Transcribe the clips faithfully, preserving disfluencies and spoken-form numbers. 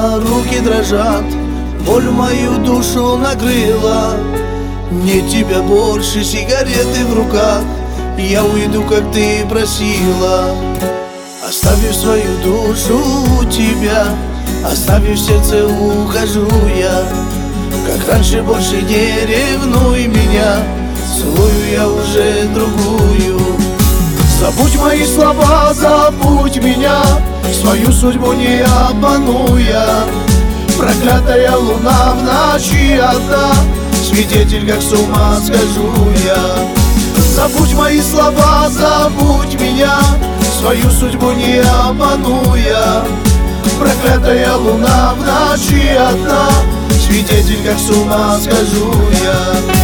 устала, руки дрожат, боль мою душу накрыла. Нет тебя больше, сигареты в руках, я уйду, как ты просила. Оставив свою душу у тебя, оставив сердце, ухожу я. Как раньше, больше не ревнуй меня, целую я уже другую. Забудь мои слова, забудь меня, свою судьбу не обмануя. Проклятая луна в ночи одна, свидетель, как с ума схожу я. Забудь мои слова, забудь меня, свою судьбу не обмануя. Проклятая луна в ночи одна, свидетель, как с ума схожу я.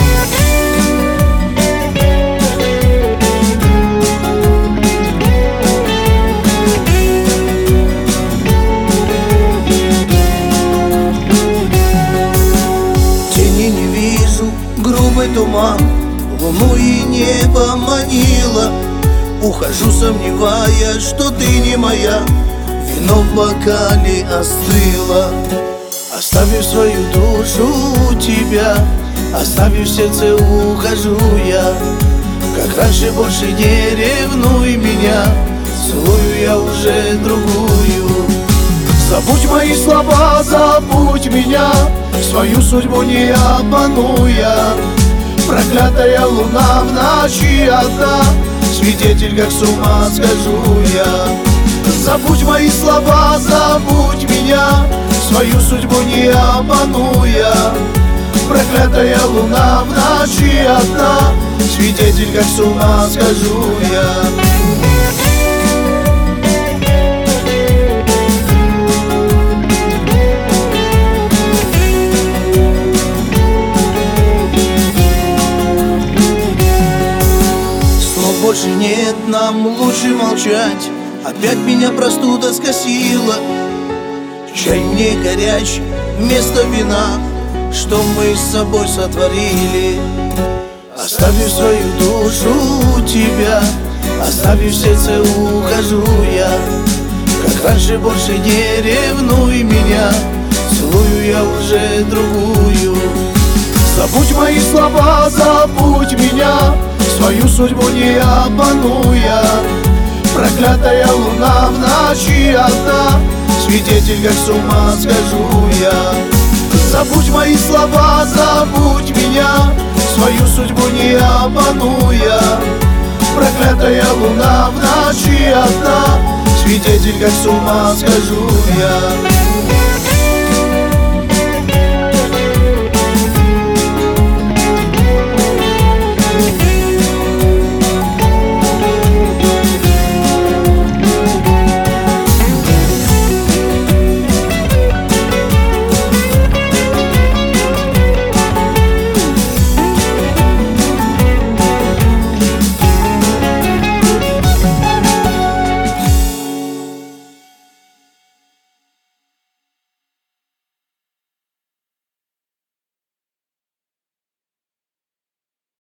Грубый туман луну и небо манило. Ухожу, сомневаясь, что ты не моя, вино в бокале остыло. Оставив свою душу у тебя, оставив сердце, ухожу я. Как раньше, больше не ревнуй меня, целую я уже другую. Забудь мои слова, забудь меня, свою судьбу не обмануя. Проклятая луна в ночи одна, свидетель, как с ума схожу я. Забудь мои слова, забудь меня, свою судьбу не обмануя. Проклятая луна в ночи одна, свидетель, как с ума схожу я. Больше нет, нам лучше молчать. Опять меня простуда скосила. Чай мне горячий вместо вина, что мы с собой сотворили. Оставив свою душу у тебя, оставив сердце, ухожу я. Как раньше, больше не ревнуй меня, целую я уже другую. Забудь мои слова, забудь меня, свою судьбу не обмануя. Проклятая луна в ночи одна, свидетель, как с ума схожу я. Забудь мои слова, забудь меня, свою судьбу не обмануя. Проклятая луна в ночи одна, свидетель, как с ума схожу я.